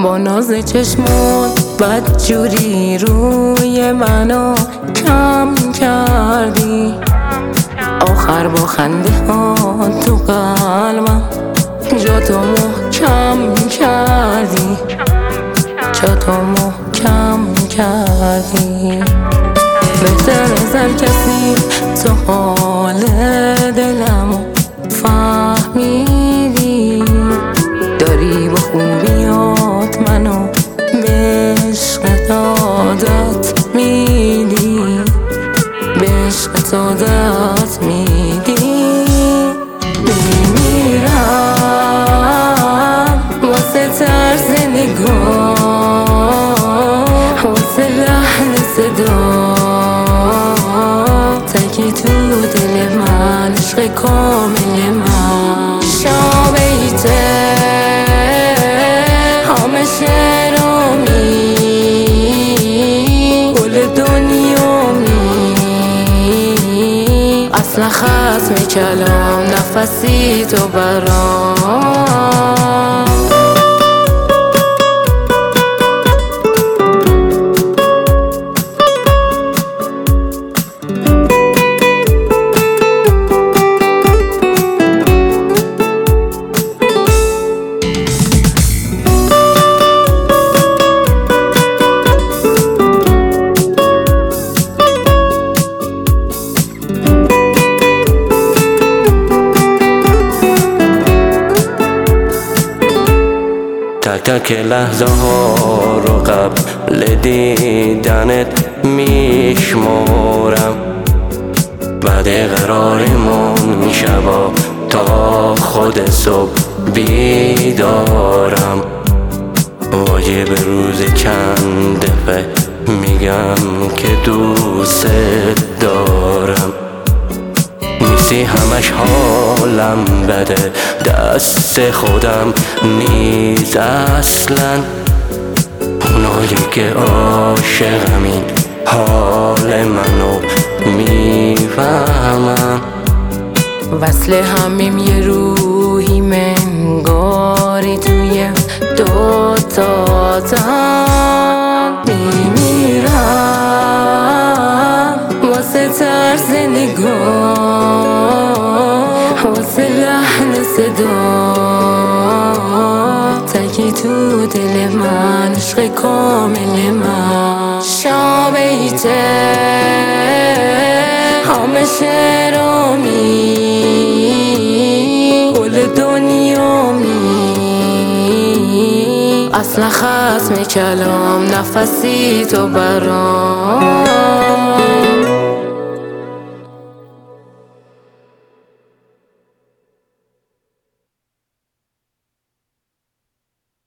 با ناز چشمات بدجوری روی منو کم کردی، آخر با خنده ها تو قلبم جا تو محکم کردی، جا تو محکم کردی. بهتر از هر کسی تو حال دلمو فهمیدی، داری با خوبیات منو به عشقت عادت میدی، به عشقت عادت میدی. میمیرم واسه طرز نگاه، واسه لحن صدا، تکی تو دل من، عشق کامل من. شابیته همه شرومی کل دنیومی، اصلا خصم کلام نفسی تو برام. تک تک لحظه ها رو قبل دیدنت میشمارم، بعد قراریمون شبا تا خود صبح بیدارم. واجب روز چند دفعه میگم که دوست دارم، نیستی همش حالم بده، دست خودم نیز اصلا، اونایی که عاشقم این حال منو میفهمم. وصل همیم یه روحی منگاری توی دوتا تن، میمیرم واسه طرز نگاه، واسه لحن صدا، تکی تو دل من، عشق کامل من. شابیته همه شرومی کل دنیومی، اصلا خصم کلام نفسی تو برام.